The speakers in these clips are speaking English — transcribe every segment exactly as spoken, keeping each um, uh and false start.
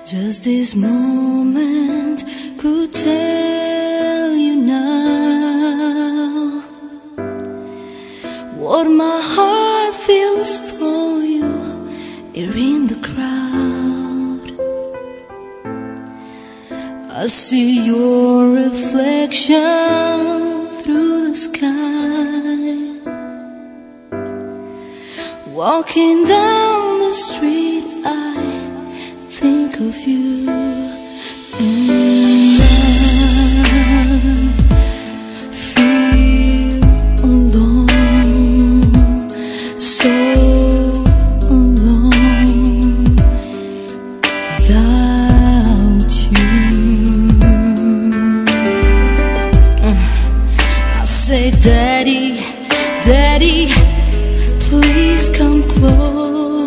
Just this moment could tell you now what my heart feels for you here in the crowd. I see your reflection through the sky, walking down the street. I think of you, and I feel alone, so alone without you. I say, Daddy, Daddy, please come close.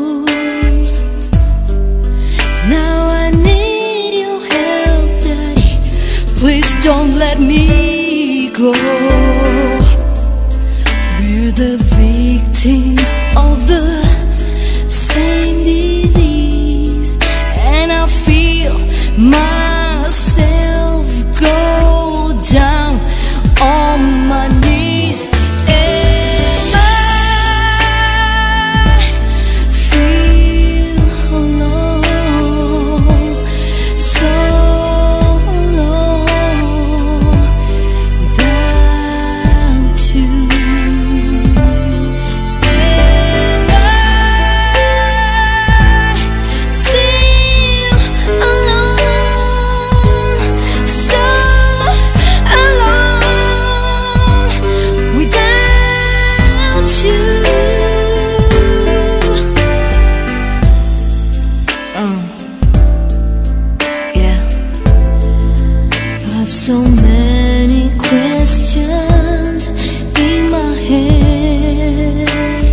Now I need your help, Daddy. Please don't let me go. We're the victims of the same disease, and I feel myself go down on my knees. So many questions in my head.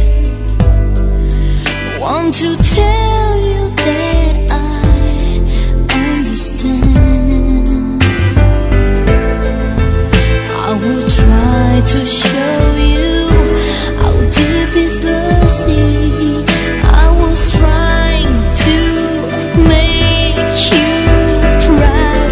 Want to tell you that I understand. I will try to show you how deep is the sea. I was trying to make you proud.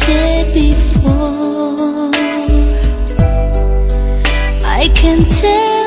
I can tell